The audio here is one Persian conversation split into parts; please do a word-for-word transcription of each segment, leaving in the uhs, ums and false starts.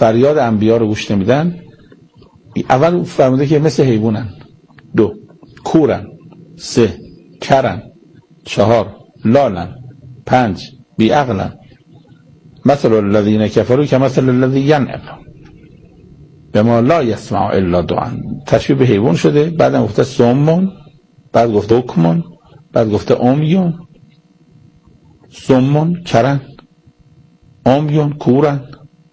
فریاد انبیا رو گوش نمیدن، اول فرموده که مثل حیوانن، دو کورن، سه کرن، چهار لالن، پنج بیعقلن، مثل الذین کفروا کمثل الذی ینعق بما لا یسمع الا دعاء. تشبیه به حیوان شده. بعدم گفته سمون، بعد گفته حکمون، بعد گفته امیون. سمون کرن، امیون کورن،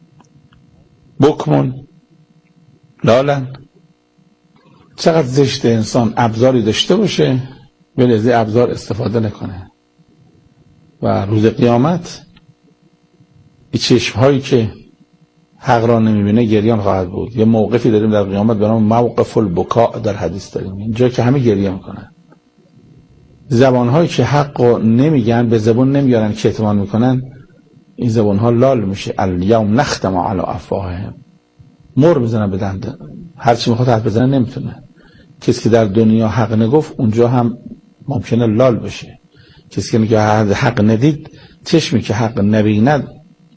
بکمون لالن. چقدر زشت انسان ابزاری داشته باشه ولی از ابزار استفاده نکنه. و روز قیامت این چشمهایی که حق را نمیبینه گریان خواهد بود. یه موقفی داریم در قیامت به نام موقف البکاء، در حدیث داریم، اینجا که همه گریه میکنن. زبانهایی که حق را نمیگن، به زبان نمیارن، کتمان میکنن، این زبانها لال میشه. الیوم نختم علی افواههم، مر میزنن به دند، هرچی میخواد حرف بزنه نمیتونه. کسی که در دنیا حق نگفت اونجا هم ممکنه لال بشه. کسی که میگه حق ندید، چشمی که حق نبیند.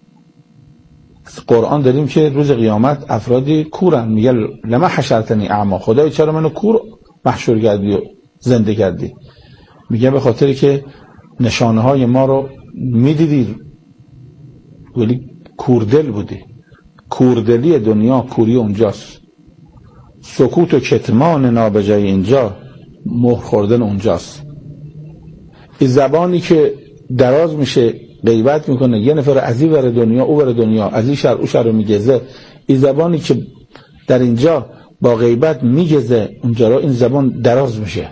قرآن داریم که روز قیامت افرادی کورن، میگه لما حشرتنی اعما، خدای چرا منو کور محشور کردی و زنده کردی؟ میگه به خاطری که نشانه های ما رو میدیدی ولی کوردل بودی. کوردلی دنیا کوری اونجاست. سکوت و کتمان نابجای اینجا، مهر خوردن اونجاست. این زبانی که دراز میشه غیبت میکنه، یه نفر از این ور دنیا او ور دنیا، از این شهر او شهر رو میگزه، این زبانی که در اینجا با غیبت میگزه اونجا رو، این زبان دراز میشه.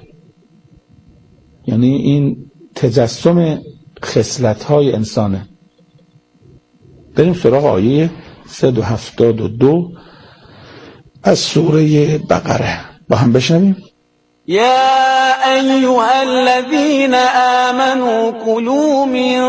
یعنی این تجسم خصلت های انسانه. بریم سراغ آیه صد و هفتاد و دو از سوره بقره با هم بشنویم. يا أيها الذين آمنوا كلوا من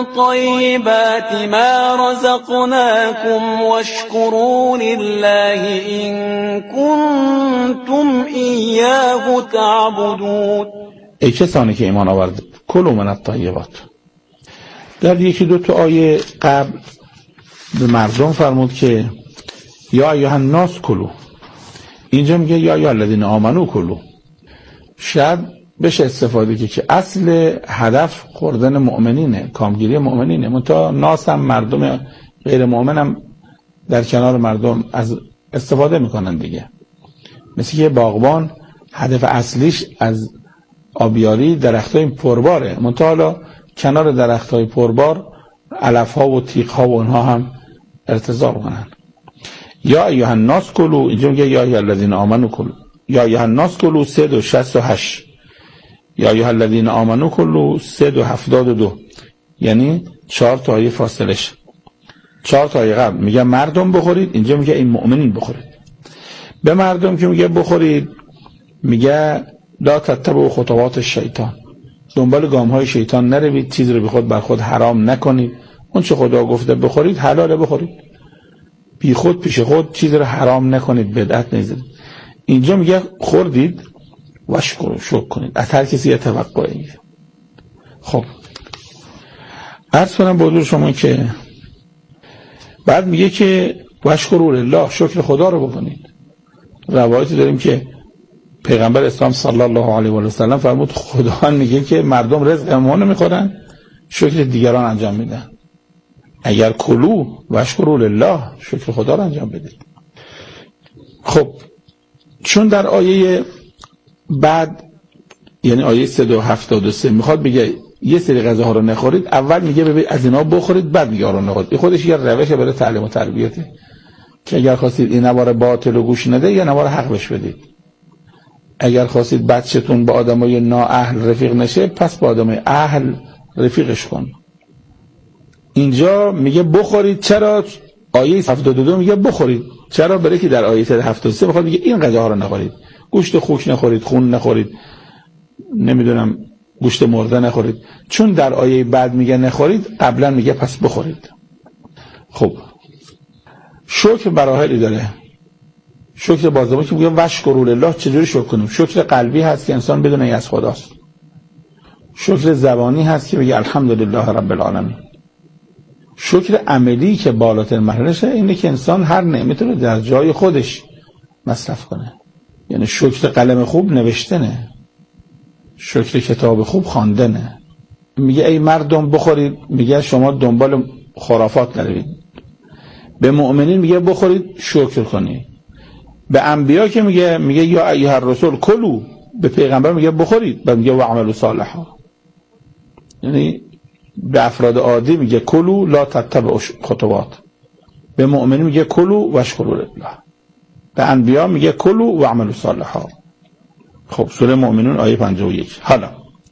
طيبات ما رزقناكم واشكروا لله إن كنتم إياه تعبدون. ای کسانی که ایمان آورده، کلوا من الطیبات. در یکی دو تا آیه قبل به مردم فرمود که یا ایها الناس کلوا، اینجا میگه یا ایها الذین آمنوا کلوا. شاید بشه استفاده که که اصل هدف خوردن مؤمنینه، کامگیری مؤمنینه، منتها ناس هم مردم غیر مؤمن هم در کنار مردم از استفاده میکنن دیگه. مثل که باغبان هدف اصلیش از آبیاری درختای پرباره، منتها حالا کنار درختای پربار علفها و تیغها و اونها هم ارتزاق کنن. یا ایها الناس کلوا، اینجا میگه یا ایها الذین آمنوا کلوا. یا ایها الناس کلوا صد و شصت و هشت، یا ایها الذین آمنوا کلوا صد و هفتاد و دو، یعنی چهار تا آیه فاصلش. چهار تا آیه قبل میگه مردم بخورید، اینجا میگه این مؤمنین بخورید. به مردم که میگه بخورید میگه لا تتبعوا خطوات الشیطان، دنبال گام های شیطان نروید، چیز رو به خود بر خود حرام نکنید. اون چه خدا گفته بخورید حلاله بخورید، بی خود پیش خود چیز رو حرام نکنید، بدعت نیزید. اینجا میگه خوردید و شکر شکر کنید، از هر کسی یه توقعی. خب عرض کنم به حضور شما که بعد میگه که واشکروا لله، شکر خدا رو بکنید. روایتی داریم که پیغمبر اسلام صلی الله علیه و سلم فرمود خدا میگه که مردم رزق ما نمیخورن، شکر دیگران انجام میدن. اگر کلو واشکروا لله، شکر خدا رو انجام بدید. خب چون در آیه بعد یعنی آیه صد و هفتاد و سه میخواد بگه یه سری غذاها رو نخورید، اول میگه ببین از اینا بخورید بعد میگه آرون نخورید. این خودش یه روشه برای تعلیم و تربیته که اگر خواستید این نوار باطل رو گوش نده یا نوار حق بش بدید. اگر خواستید بچه‌تون با آدمای نااهل رفیق نشه، پس با آدمای اهل رفیقش کن. اینجا میگه بخورید. چرا؟ آیه هفتاد و دو میگه بخورید. چرا؟ برای که در آیه هفتاد و سه میخواد میگه این غذاها رو نخورید، گوشت خوک نخورید، خون نخورید، نمیدونم گوشت مرده نخورید. چون در آیه بعد میگه نخورید، قبلا میگه پس بخورید. خب شکر براهلی داره. شکر بازدامه که میگه واشکروا لله، چجوری شکر کنیم؟ شکر قلبی هست که انسان بدونه ای از خداست. شکر زبانی هست که میگه الحمدلله رب العالمین. شکر عملی که بالاتر مرحله‌شه اینه که انسان هر نعمت رو در جای خودش مصرف کنه. یعنی شکر قلم خوب نوشتنه، شکر کتاب خوب خواندنه. میگه ای مردم بخورید، میگه شما دنبال خرافات نروید. به مؤمنین میگه بخورید شکر کنید. به انبیا که میگه میگه یا ایها الرسول کلوا، به پیغمبر میگه بخورید، بعد میگه و عملوا صالحا. یعنی به افراد عادی میگه کلوا لا تتبعوا خطوات، به مؤمنین میگه کلوا واشکروا لله، به انبیا میگه کلوا و عملوا صالحا. خب سوره مؤمنون آیه پنجاه و یک. حالا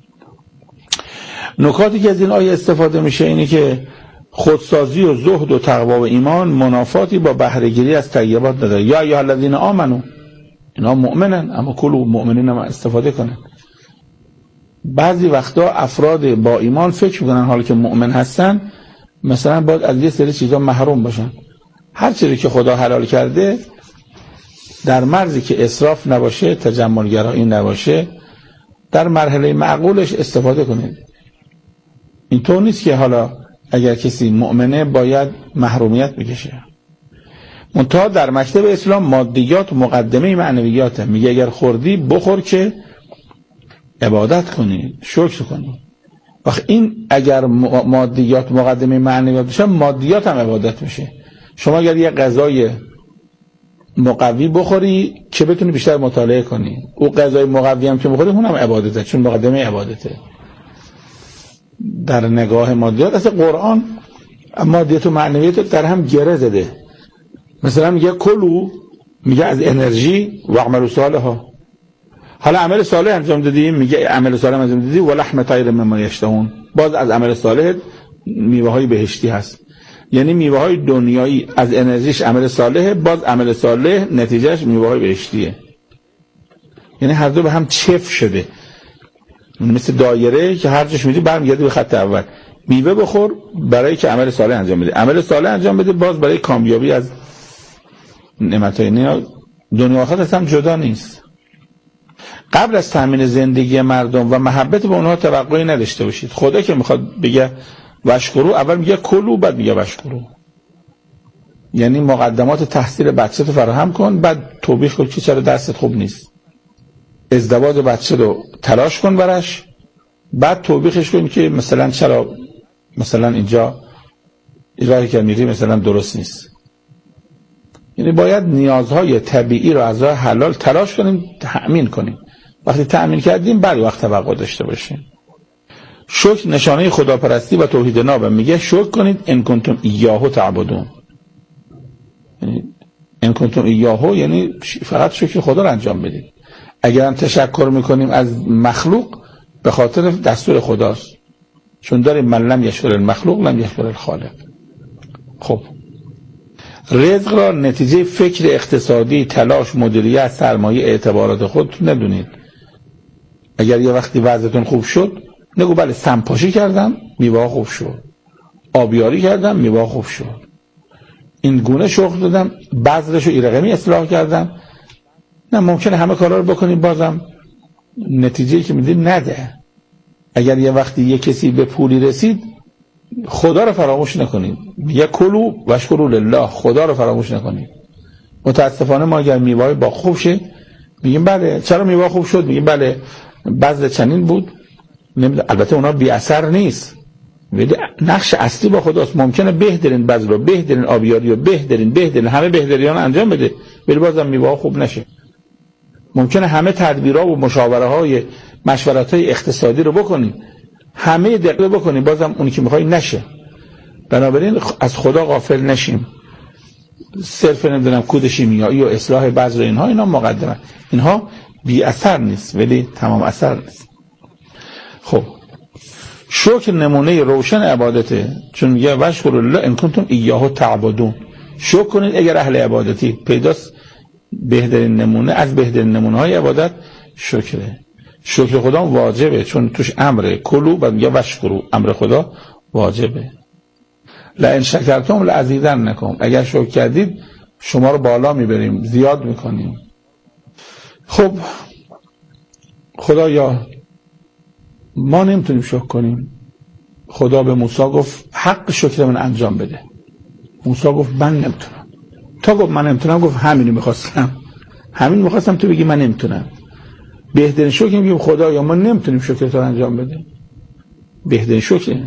نکاتی که از این آیه استفاده میشه اینه که خودسازی و زهد و تقوا و ایمان منافاتی با بهره‌گیری از طیبات نداره. یا ایها الذین آمنو، اینا مؤمنن اما کلوا، مؤمنین هم استفاده کنن. بعضی وقتا افراد با ایمان فکر میکنن حالا که مؤمن هستن مثلا باید از یه سری چیزا محروم باشن. هر چیزی که خدا حلال کرده در مرزی که اسراف نباشه، تجملگرایی نباشه، در مرحله معقولش استفاده کنید. اینطور نیست که حالا اگر کسی مؤمنه باید محرومیت بکشه. منتها در مکتب اسلام مادیات مقدمه معنویاته. میگه اگر خوردی بخور که عبادت کنی، شکر کنی. وقت این اگر مادیات مقدمه معنویات بشه، مادیات هم عبادت میشه. شما اگر یه غذای مقوی بخوری که بتونی بیشتر مطالعه کنی، او غذای مقوی هم که بخوری اونم عبادته، چون مقدمه عبادته. در نگاه مادیات اصلا قرآن مادیات و معنویات در هم گره زده. مثلا میگه کلوا، میگه از انرژی و عمل صالحا. حالا عمل صالح انجام دادیم، میگه عمل صالح انجام دادی و لحم طیر مما یشتهون، باز از عمل صالح میوه های بهشتی هست. یعنی میوه های دنیایی از انرژیش عمل صالح، باز عمل صالح نتیجهش میوه های بهشتیه. یعنی هر دو به هم چف شده، مثل دایره که هر جاش میری برمیگردی به خط اول. میوه بخور برای که عمل صالح انجام بده، عمل صالح انجام بده باز برای کامیابی از نعمتهای دنیا. دنیا آخرت هم جدا نیست. قبل از تامین زندگی مردم و محبت به اونها توقعی نداشته باشید. خدا که میخواد بگه واشکرو، اول میگه کلوا، بعد میگه واشکرو. یعنی مقدمات تحصیل بچه رو فراهم کن، بعد توبیخ کن که چرا دستت خوب نیست. ازدواج بچه رو تلاش کن براش، بعد توبیخش کن که مثلا چرا مثلا اینجا راهی که میری مثلا درست نیست. یعنی باید نیازهای طبیعی رو از راه حلال تلاش کنیم، تأمین کنیم. وقتی تأمین کردیم بعد وقت توقع داشته باشیم. شکر نشانه خداپرستی و توحید ناب. میگه شکر کنید ان کنتم ایاه تعبدون. یعنی ان کنتم ایاه یعنی فقط شکر خدا رو انجام بدید. اگر هم تشکر میکنیم از مخلوق به خاطر دستور خداست، چون داریم من لم یشکر المخلوق لم یشکر الخالق. خب رزق را نتیجه فکر اقتصادی، تلاش، مدیریت، سرمایه، اعتبارات خودتون ندونید. اگر یه وقتی وضعتون خوب شد نگو بله سمپاشی کردم میوه خوب شد، آبیاری کردم میوه خوب شد، این گونه شغل دادم بذرشو ایرقمی اصلاح کردم. نه، ممکنه همه کارا رو بکنیم بازم نتیجه‌ای که میدیم نده. اگر یه وقتی یه کسی به پولی رسید خدا رو فراموش نکنید. میگه کلوا واشکروا لله، خدا رو فراموش نکنید. متاسفانه ما اگر میوه با خوب شه میگیم بله چرا میوه خوب شد، میگیم بله بذر چنین بود. البته اونا بی اثر نیست، ولی نقش اصلی با خداست. ممکنه بهترین بذر رو، بهترین آبیاری رو، بهترین بهترین همه بهتریان انجام بده ولی بازم میوه خوب نشه. ممکنه همه تدبیرها و مشاوره های مشورت های اقتصادی رو بکنیم، همه دقیق بکنیم، بازم اونی که میخوای نشه. بنابراین از خدا غافل نشیم. صرف نمیدونم کود شیمیایی و اصلاح بذر اینها اینا مقدمه، اینها بی اثر نیست ولی تمام اثر نیست. خب شکر نمونه روشن عبادته، چون میگه واشکروا لله ان کنتم ایاه تعبدون. شکر کنید اگر اهل عبادتی. پیداست بهترین نمونه از بهترین نمونه های عبادت شکره. شکر خدا واجبه چون توش امره. کلوا بعد میگه واشکروا، امر خدا واجبه. لئن شکرتم لازیدنکم، اگر شکر کردید شما رو بالا میبریم، زیاد میکنیم. خب خدایا ما نمیتونیم شکر کنیم، خدا به موسی گفت حق شکر من انجام بده. موسی گفت من نمیتونم. تا گفت من نمیتونم، گفت همینو میخواستم، همین میخواستم تو بگی من نمیتونم. بهترین شکر میگیم خدا یا ما نمیتونیم شکر تو انجام بده. بهترین شکر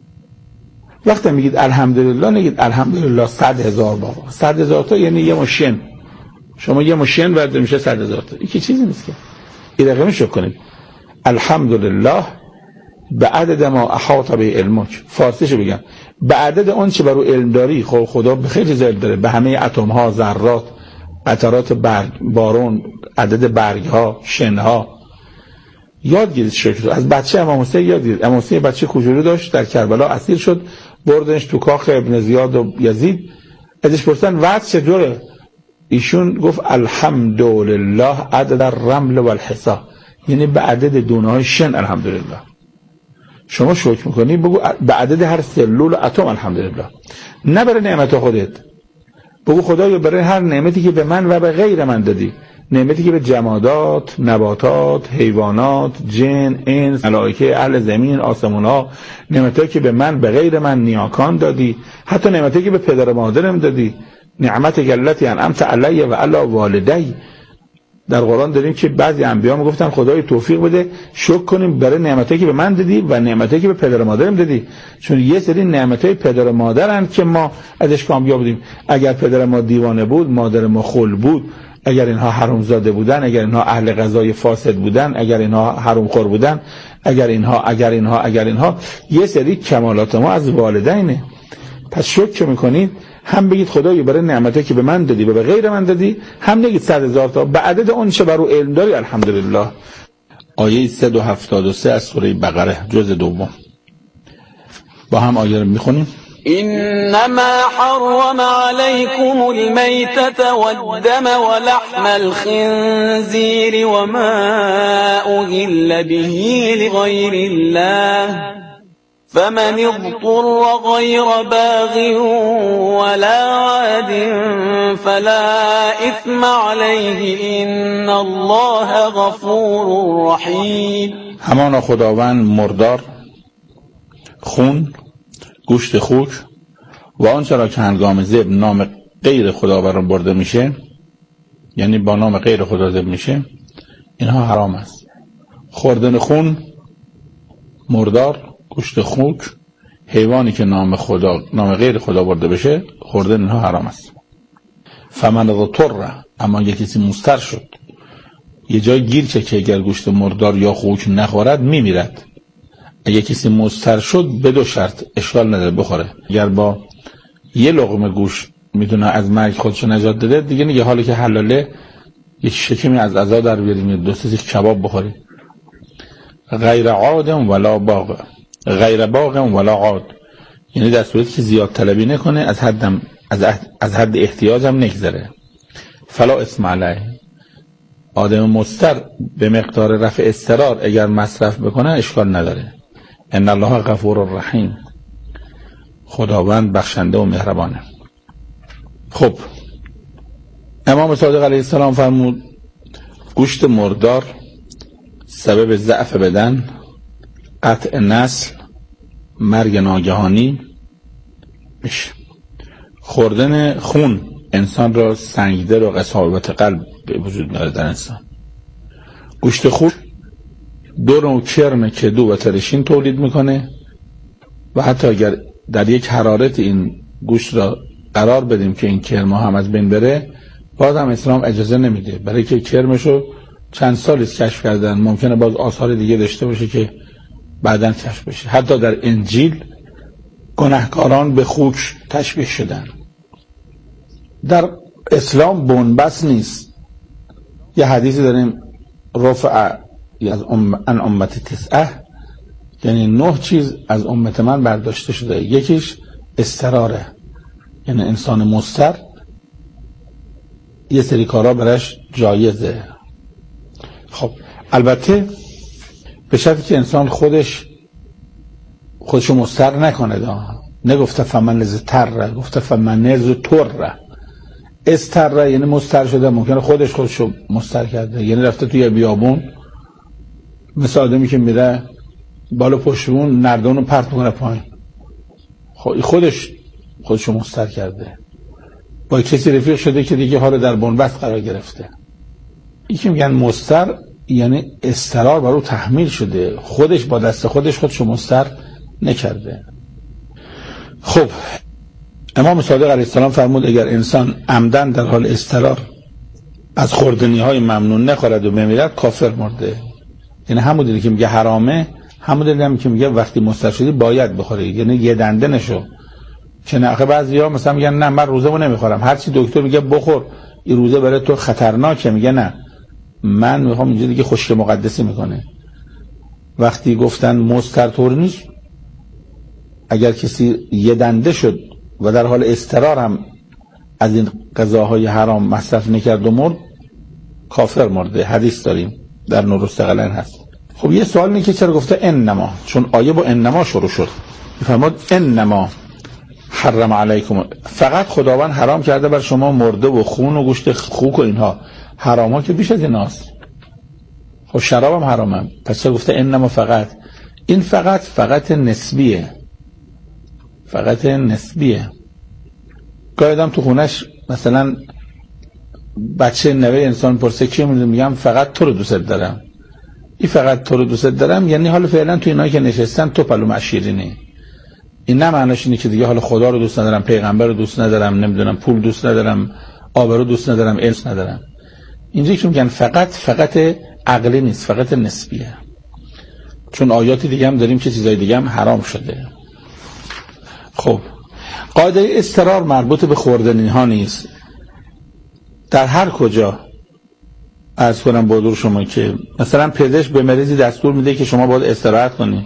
وقتی میگید الحمدلله نگید الحمدلله صد هزار بار. صد هزار تا یعنی یه ماشین. شما یه ماشین ورد میشه صد هزار تا. این که چیزی نیست که. این رقمش شکر کنید. الحمدلله به عدد ما احاط به علمک. فارسیشو بگم به عدد اون چه بر او علم داری. خب خدا به خیلی زیاد داره، به همه اتم ها، ذرات، قطرات برگ، بارون، عدد برگ ها، شن ها. یاد گیرید شکر. از بچه امام حسین یاد گیرید. امام حسین بچه کوچولو داشت، در کربلا اسیر شد، بردنش تو کاخ ابن زیاد و یزید. ازش پرسیدن وضع چطوره؟ ایشون گفت الحمدلله عدد الرمل والحصى، یعنی به عدد دونه های شن الحمدلله. شما شکر میکنی بگو به عدد هر سلول و اتم الحمدلله، نه برای نعمت خودت. بگو خدایا برای هر نعمتی که به من و به غیر من دادی، نعمتی که به جمادات، نباتات، حیوانات، جن، انس، ملائکه، اهل زمین، آسمان‌ها، نعمتایی که به من به غیر من نیاکان دادی، حتی نعمتایی که به پدر و مادرم دادی، نعمت التی انعمت علی و علی والدی. در قرآن داریم که بعضی انبیا میگفتن خدای توفیق بده شکر کنیم برای نعمتایی که به من دادی و نعمتایی که به پدر و مادرم دادی، چون یه سری نعمتای پدر و مادرن که ما ازش کامیاب بودیم. اگر پدر ما دیوانه بود، مادر ما خل بود، اگر اینها حرامزاده بودن، اگر اینها اهل غذای فاسد بودن، اگر اینها حرامخور بودن، اگر اینها اگر اینها اگر اینها یه سری کمالات ما از والدینه. پس شکر میکنید، هم بگید خدایی برای نعمتی که به من دادی و به غیر من دادی، هم نگید صد هزار تا به عدد اون چه بر او علم داری الحمدلله. آیه صد و هفتاد و سه از سوره بقره جزء دوم. با هم آیه رو میخونیم. إنما حرم عليكم الميتة والدم ولحم الخنزير وما أهل به لغير الله فمن اضطر غير باغ ولا عاد فلا إثم عليه إن الله غفور رحيم. همانا خداوند مردار، خون، گوشت خوک و آنچه را که هنگام ذبح نام غیر خدا بر آن برده میشه، یعنی با نام غیر خدا ذبح میشه، اینها حرام است. خوردن خون، مردار، گوشت خوک، حیوانی که نام خدا نام غیر خدا برده بشه، خوردن اینها حرام است. فمن اضطر، اما یک کسی مضطر شد، یه جای گیر چه که اگر گوشت مردار یا خوک نخورد میمیرد. اگه کسی مضطر شد به دو شرط اشکال نداره بخوره. اگر با یه لقمه گوشت میدونه از مرگ خودشو نجات داده، دیگه نگه حالی که حلاله یک شکمی از عزا در بیاریم، دو سه کباب بخوری. غیر عاد ولا باغ، غیر باغ ولا عاد، یعنی در صورتی که زیاد طلبی نکنه، از حدم از از حد احتیاج هم نگذره. فلا اسم علیه، آدم مضطر به مقدار رفع اضطرار اگر مصرف بکنه اشکال نداره. ان الله غفور رحیم، خداوند بخشنده و مهربانه. خب امام صادق علیه السلام فرمود گوشت مردار سبب ضعف بدن، قطع نسل، مرگ ناگهانی میشه. خوردن خون انسان را سنگدل و قساوت قلب به وجود میاره در انسان. گوشت خوک دو نوع کرم کدو و ترشین تولید میکنه و حتی اگر در یک حرارت این گوشت را قرار بدیم که این کرم هم از بین بره، باز هم اسلام اجازه نمیده، برای که کرمشو چند سالی کشف کردن، ممکنه باز آثار دیگه داشته باشه که بعداً کشف بشه. حتی در انجیل گناهکاران به خوک تشبیه شدن. در اسلام بنبست نیست. یه حدیثی داریم رفع از ام ان امت تسعه، یعنی نه چیز از امت من برداشته شده. یکیش استراره، یعنی انسان مضطر یه سری کارا برش جایزه. خب البته به شرطی که انسان خودش خودشو مضطر نکنه. دا نگفته فمن اضطر، گفته فمن اضطر. استر یعنی مضطر شده، ممکنه خودش خودشو مضطر کرده، یعنی رفته توی بیابون، مثل آدمی که میره بالا پشتون نردان رو پرت میکنه پایین. خودش خودشو مستر کرده، با کسی رفیق شده که دیگه حالا در بنبست قرار گرفته. این که میگن مستر یعنی استرار بر او تحمیل شده، خودش با دست خودش خودشو مستر نکرده. خب امام صادق علیه السلام فرمود اگر انسان عمدن در حال استرار از خوردنی های ممنون نخورد و بمیرد کافر مرده. یعنی همون دیدی که میگه حرامه، همون دیدی که میگه وقتی مستر شدی باید بخوری، یعنی یه دنده نشو. که نه آخه بعضیا مثلا میگن نه من روزه‌مو نمیخورم، هر چی دکتر میگه بخور این روزه برای تو خطرناکه، میگه نه من میخوام. اینجا دیگه خشک مقدسی میکنه. وقتی گفتن مستر طور نیست، اگر کسی یه دنده شد و در حال استرار هم از این غذاهای حرام مصرف نکرد و مرد کافر مرده. حدیث داریم در نورالثقلین هست. خب یه سوال اینه که چرا گفته انما؟ چون آیه با انما شروع شد. میفرماد انما حرم علیکم، فقط خداوند حرام کرده بر شما مرده و خون و گوشت خوک و اینها. حرام ها که بیش از ایناست. خب شراب هم حرامه، پس چرا گفته انما فقط؟ این فقط فقط نسبیه، فقط نسبیه. گاهی آدم تو خونش مثلا بچه نوه انسان پرسه کی میدونم، میگم فقط تو رو دوست دارم. این فقط تو رو دوست دارم یعنی حالا فعلا تو اینایی که نشستن تو پلو معشیرینی. این نه معناش اینه که دیگه حالا خدا رو دوست ندارم، پیغمبر رو دوست ندارم، نمیدونم پول دوست ندارم، آبرو دوست ندارم، علم ندارم. اینجایی که میگن فقط فقط عقلی نیست، فقط نسبیه. چون آیاتی دیگه هم داریم که چیزای دیگه هم حرام شده. خب قاعده استرار مربوط به خوردنی ها نیست. در هر کجا عرض کنم با حضور شما که مثلا پزشک به مریضی دستور میده که شما باید استراحت کنی،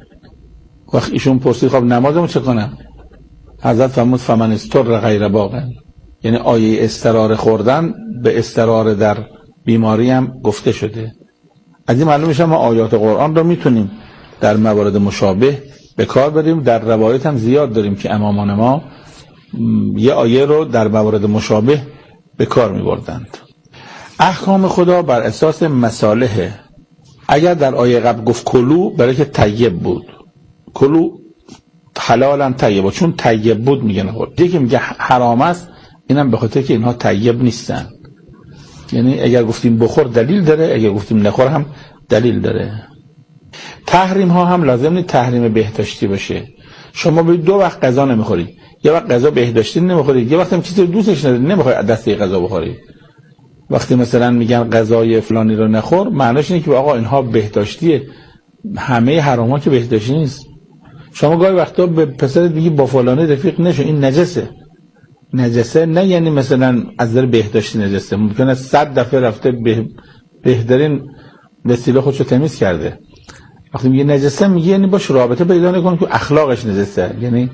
وقت ایشون پرسید خب نمازمو چه کنم؟ حضرت فرمود فمن استر غیر باغ، یعنی آیه استرار خوردن به استرار در بیماری هم گفته شده. از این معلوم میشه ما آیات قرآن رو میتونیم در موارد مشابه به کار بریم. در روایت هم زیاد داریم که امامان ما یه آیه رو در موارد مشابه به کار میبردند. احکام خدا بر اساس مصالحه. اگر در آیه قبل گفت کلو برای که طیب بود، کلو حلالا طیبه، چون طیب بود میگه نخور. یکی میگه حرام است، اینم به خاطر که اینها طیب نیستن. یعنی اگر گفتیم بخور دلیل داره، اگر گفتیم نخور هم دلیل داره. تحریم ها هم لازم نیست تحریم بهداشتی باشه. شما به دو وقت غذا نمیخورید، یه وقت غذا بهداشتی نمیخورید، یه وقت هم چیزی رو دوستش ندارید نمیخورید دسته غذا بخورید. وقتی مثلا میگن غذای فلانی رو نخور، معناش اینه که آقا اینها بهداشتیه. همه حرام ها که بهداشتی نیست. شما گاهی وقتا به پسرت میگی با فلانی رفیق نشو، این نجسه. نجسه نه یعنی مثلا از نظر بهداشتی نجسه، ممکنه صد دفعه رفته به بهترین وسیله خودشو تمیز کرده. وقتی میگه نجسه میگه یعنی باش رابطه پیدا نکنه که اخلاقش نجسه. یعنی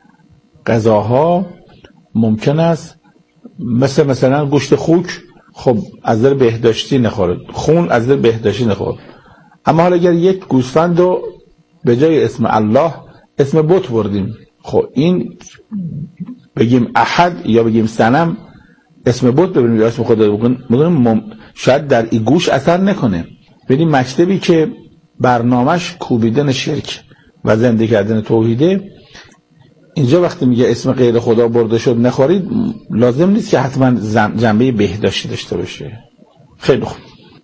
غذاها ممکن است مثل مثلا گوشت خوک، خب از نظر بهداشتی نخوره، خون از نظر بهداشتی نخوره. اما حالا اگر یک گوسفند رو به جای اسم الله اسم بت بردیم، خب این بگیم احد یا بگیم صنم، اسم بت ببینیم یا اسم خدا بگیم، شاید در این گوش اثر نکنه. ببینیم مکتبی که برنامهش کوبیدن شرک و زنده کردن توحیده، اینجا وقتی میگه اسم غیر خدا برده شد نخورید، لازم نیست که حتما جنبه بهداشتی داشته باشه. خیلی خوب.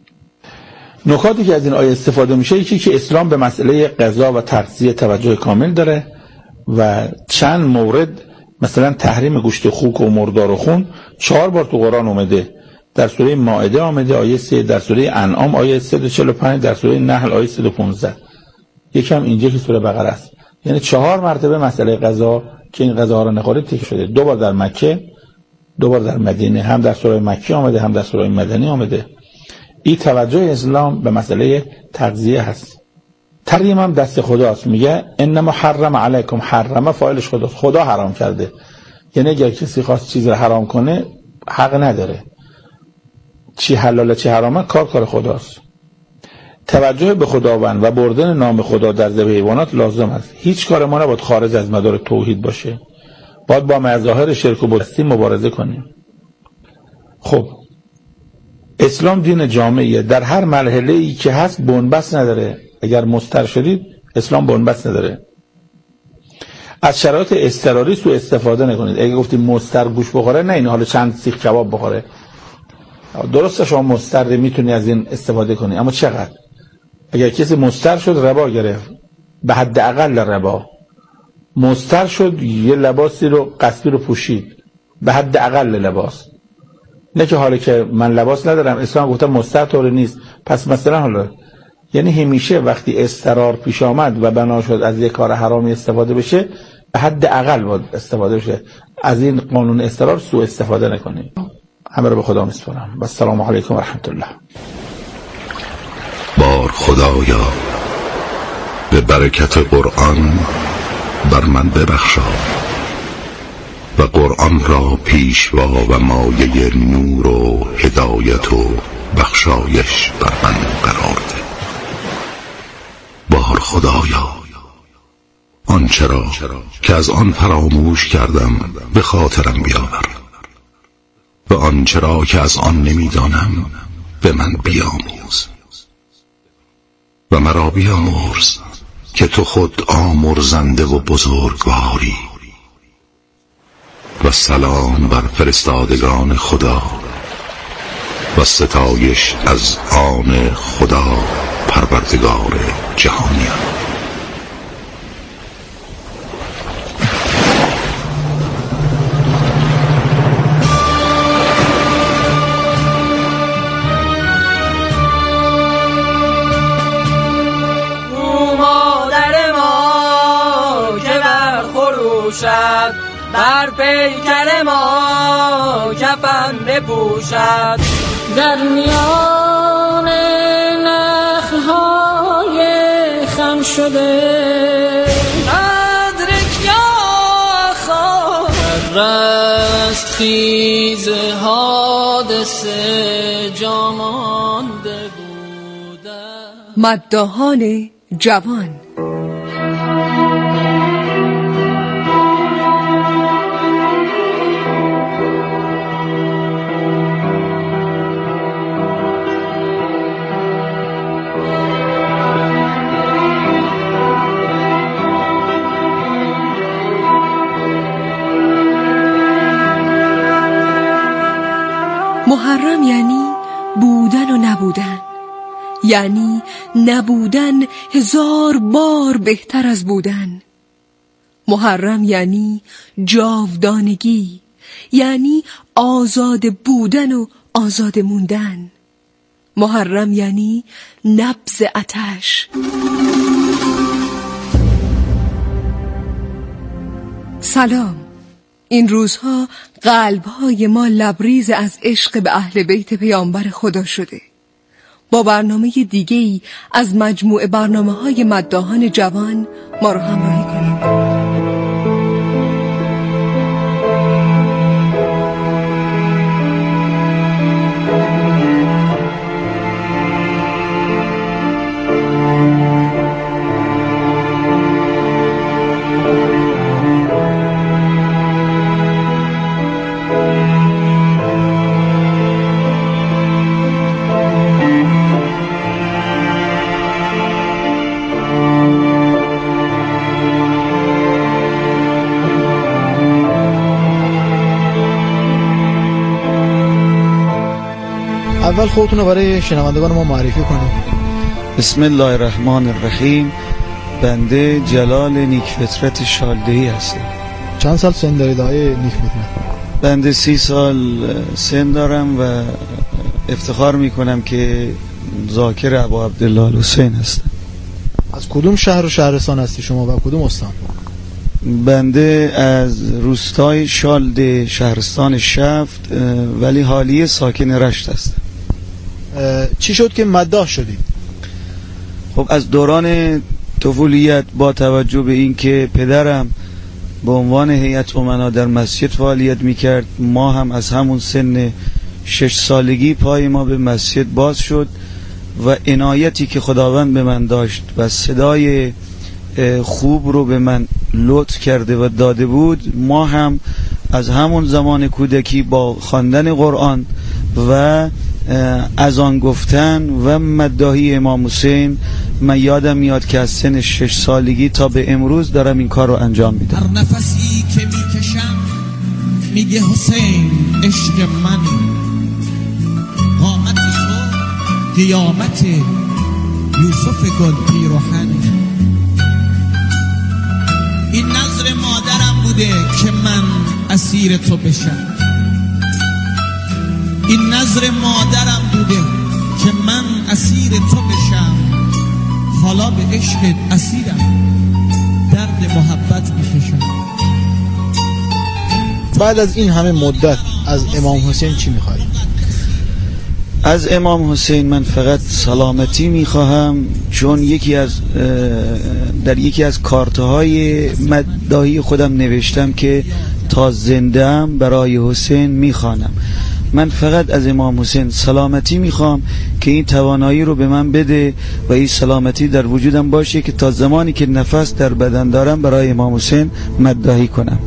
نکاتی که از این آیه استفاده میشه یکی که اسلام به مسئله غذا و تغذیه توجه کامل داره و چند مورد مثلا تحریم گوشت خوک و مردار و خون چهار بار تو قرآن اومده. در سوره مائده آمده آیه سه، در سوره انعام آیه صد و چهل و پنج، در سوره نحل آیه صد و پانزده، یکم اینجا که سوره بقره است. یعنی چهار مرتبه مسئله غذا که این غذاها رو نخورید تک شده. دو بار در مکه، دو بار در مدینه، هم در سوره مکی آمده هم در سوره مدنی آمده. این توجه اسلام به مسئله تغذیه هست. تحریم هم دست خداست. میگه انما حرم علیکم، حرم فاعلش خداست، خدا حرام کرده. یعنی اگر کسی خواست چیز رو حرام کنه حق نداره. چی حلاله چی حرامه کار کار خداست. توجه به خداوند و بردن نام خدا در ذبح حیوانات لازم است. هیچ کار ما نباید خارج از مدار توحید باشه. باید با مظاهر شرک و بدعتی مبارزه کنیم. خب اسلام دین جامعیه، در هر مرحله‌ای که هست بنبست نداره. اگر مستر شدید اسلام بنبست نداره. از شرایط اضطراری سوء استفاده نکنید. اگه گفتیم مستر گوش بخوره، نه این حالا چند سیخ کباب بخوره. درسته شما مستر میتونی از این استفاده کنی، اما چقدر؟ اگر کسی مستر شد ربا گرفت، به حد اقل ربا. مستر شد یه لباسی رو قصبی رو پوشید، به حد اقل لباس. نه که حالا که من لباس ندارم اسلام گفته مستر طور نیست، پس مثلا حالا یعنی همیشه وقتی اضطرار پیش آمد و بنا شد از یک کار حرامی استفاده بشه، به حد اقل باید استفاده بشه. از این قانون اضطرار سوء استفاده نکنید. همه رو به خدا میسپارم. و السلام علیکم و رحمت الله. بار خدایا به برکت قرآن بر من ببخشا و قرآن را پیشوا و مایه نور و هدایت و بخشایش بر من قرار ده. بار خدایا آنچه را که از آن فراموش کردم به خاطرم بیاور و آنچه را که از آن نمیدانم به من بیاموز و مرا بیامرز که تو خود آمرزنده و بزرگواری. و سلام بر فرستادگان خدا و ستایش از آن خدا پروردگار جهانیان. بر پیکر ما کفن بپوشد، در میان نخل‌های خم شده ندرک یا خواهد رست خیز حادثه جا مانده بودن. مداحان جوان. محرم یعنی بودن و نبودن، یعنی نبودن هزار بار بهتر از بودن. محرم یعنی جاودانگی، یعنی آزاد بودن و آزاد موندن. محرم یعنی نبض آتش. سلام. این روزها قلب‌های ما لبریز از عشق به اهل بیت پیامبر خدا شده. با برنامه دیگه‌ای از مجموعه برنامه‌های مداحان جوان ما رو همراهی کنید. اول خودتون رو برای شنوندگان ما معرفی کنید. بسم الله الرحمن الرحیم. بنده جلال نیکفطرت شالدهی هستم. چند سال سن دارید آقای نیکفطرت؟ بنده سی سال سن دارم و افتخار میکنم که ذاکر ابا عبدالله الحسین هستم. از کدوم شهر و شهرستان هستی شما و کدوم استان؟ بنده از روستای شالده شهرستان شفت ولی حالی ساکن رشت هستم. چی شد که مداح شدید؟ خب از دوران طفولیت با توجه به این که پدرم به عنوان هیئت امنا در مسجد فعالیت میکرد، ما هم از همون سن شش سالگی پای ما به مسجد باز شد و عنایتی که خداوند به من داشت و صدای خوب رو به من لطف کرده و داده بود، ما هم از همون زمان کودکی با خواندن قرآن و اذان گفتن و مداحی امام حسین من یادم میاد که از سن شش سالگی تا به امروز دارم این کار رو انجام میدم. هر نفسی که میکشم میگه حسین عشق منی، قامت تو قیامت یوسف گل پیرهنی. این نظر مادرم بوده که من اسیر تو بشم، این نظر مادرم بوده که من اسیر تو بشم. حالا به عشق اسیرم، درد محبت میکشم. بعد از این همه مدت از امام حسین چی میخوای؟ از امام حسین من فقط سلامتی میخواهم، چون یکی از در یکی از کارتهای مداحی خودم نوشتم که تا زنده‌ام برای حسین میخوانم. من فقط از امام حسین سلامتی میخوام که این توانایی رو به من بده و این سلامتی در وجودم باشه که تا زمانی که نفس در بدن دارم برای امام حسین مداحی کنم.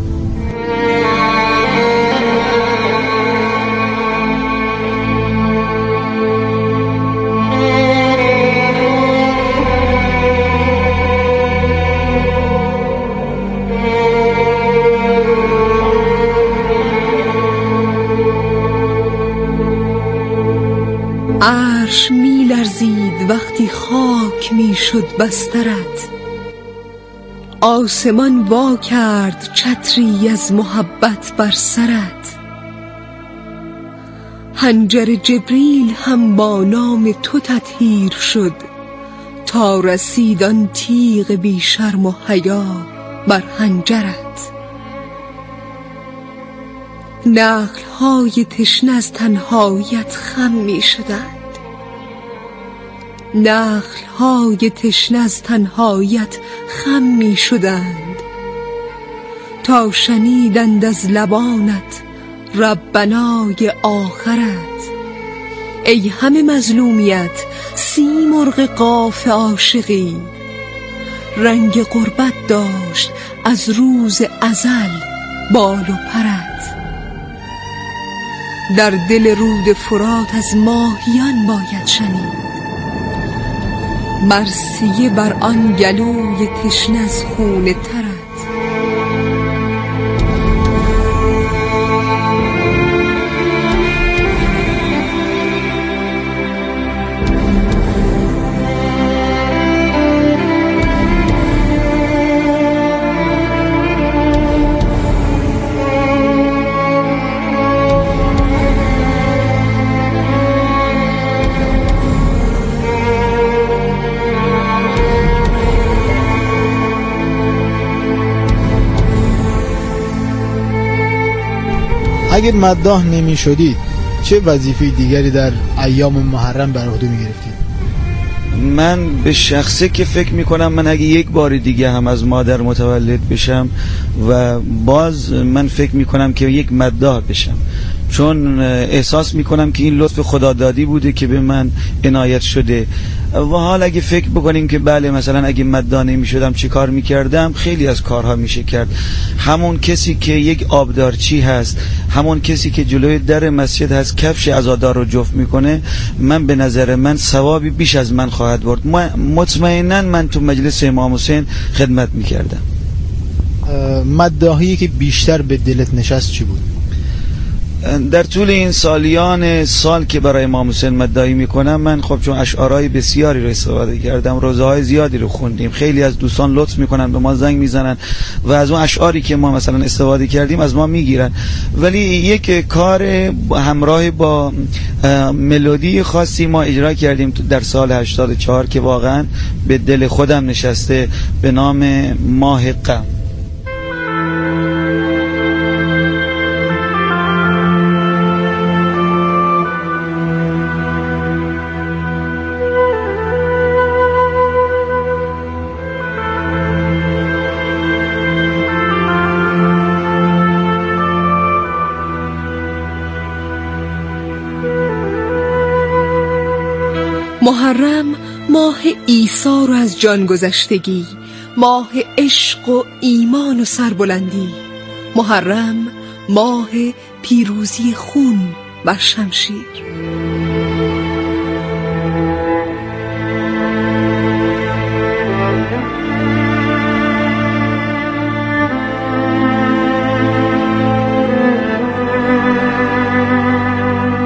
عرش می لرزید وقتی خاک می شد بسترت، آسمان وا کرد چتری از محبت بر سرت. حنجر جبریل هم با نام تو تطهیر شد، تا رسید آن تیغ بی شرم و حیا بر حنجرت. نخل های تشنه از تنهاییت خم می شدند، نخل های تشنه از تنهاییت خم می شدند، تا شنیدند از لبانت ربنای آخرت. ای همه مظلومیت سیمرغ قاف عاشقی، رنگ غربت داشت از روز ازل بال و پرت. در دل رود فرات از ماهیان باید شنید، مرثیه بر آن گلوی تشنه از خون ترت. اگر مداح نمی شدید چه وظیفه دیگری در ایام محرم بر عهده می گرفتید؟ من به شخصه که فکر می کنم من اگه یک بار دیگه هم از مادر متولد بشم و باز من فکر می کنم که یک مداح بشم، چون احساس می کنم که این لطف خدادادی بوده که به من عنایت شده. و حال اگه فکر بکنیم که بله مثلا اگه مداح نمی شدم چی کار می کردم، خیلی از کارها میشه کرد. همون کسی که یک آبدارچی هست، همون کسی که جلوی در مسجد هست کفش عزادار رو جفت میکنه، من به نظر من ثوابی بیش از من خواهد برد. مطمئنا من تو مجلس امام حسین خدمت میکردم. مداحی که بیشتر به دلت نشست چی بود؟ در طول این سالیان سال که برای امام حسین مداحی میکنم، من خب چون اشعارهای بسیاری رو استفاده کردم، روزه های زیادی رو خوندیم، خیلی از دوستان لطف میکنن به ما زنگ میزنن و از اون اشعاری که ما مثلا استفاده کردیم از ما میگیرن، ولی یک کار همراه با ملودی خاصی ما اجرا کردیم در سال هشتاد و چهار که واقعا به دل خودم نشسته، به نام ماه غم. محرم ماه عیسی رو از جان گذشتگی، ماه عشق و ایمان و سربلندی. محرم ماه پیروزی خون بر شمشیر.